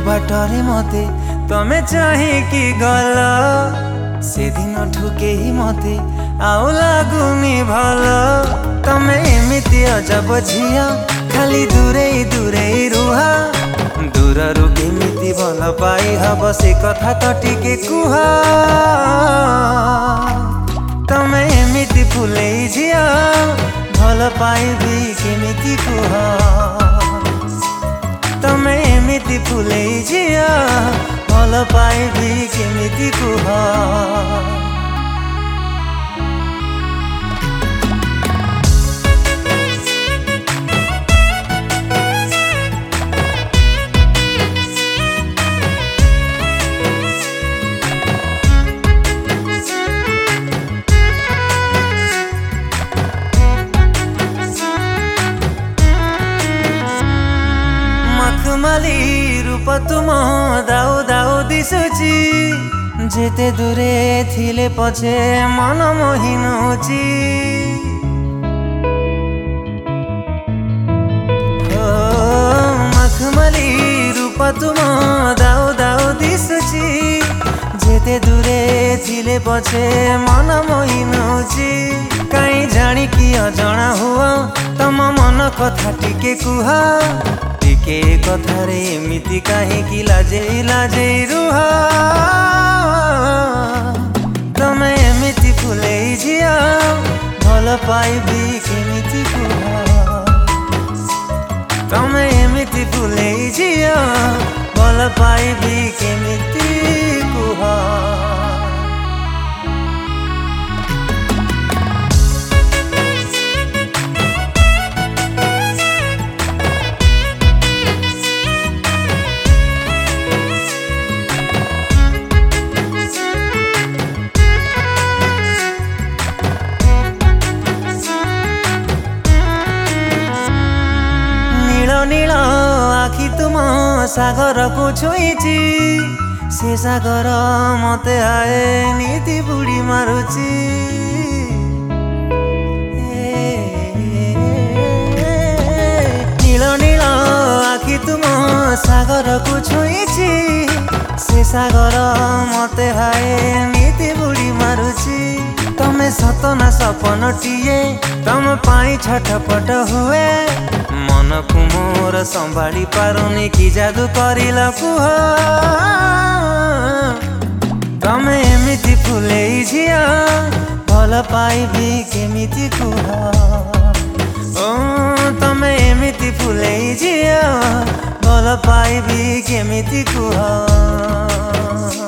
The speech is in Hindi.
बाटरे मते तमे चाहिकी गल से दिन ठुके ही मते आउ लागुनी भल तमे एमिति अजब झिया खाली दूरे दूरे रुह दूररू केमिति भल पाई हब से कथा तो टिके कुह तमे एमिति फुले झिया भल पाइबी केमिति कुह तमे एमिति फुले झिया भल पाइबी केमिति कुह मखमली रूप तुम दाउ दाउ दिशुची जेते दूरे थिले पछे मन मोहिनुची मखमली रूप तुम दाउ दाउ दिशुची जेते दूरे थिले पछे मन मोहिनुची काई जानी कि अजणा हुआ तम मन कथा टिके कुह टिके कथारे एमिति काहेकि लाजे लाजे रुह तमे एमिति फुले झिया भल पाइबी केमिति कुह तमे एमिति फुले झिया भल पाइबी केमिति कुह नील आखि तुम सागर को छुईची से सागर मते आए नीति बुड़ी मारुची नील नील आखि तुम सागर को छुईची से सागर मते आए नीति बुड़ी मारुची तमे सतना सपन टीए तम पाई छटपट हुए मन को मोर संभाली पारुनी कि जादू करिल कुह तमे एमिति फुले झिया भल पाइबी केमिति कुह तमे एमिति फुले झिया भल पाइबी केमिति कुह।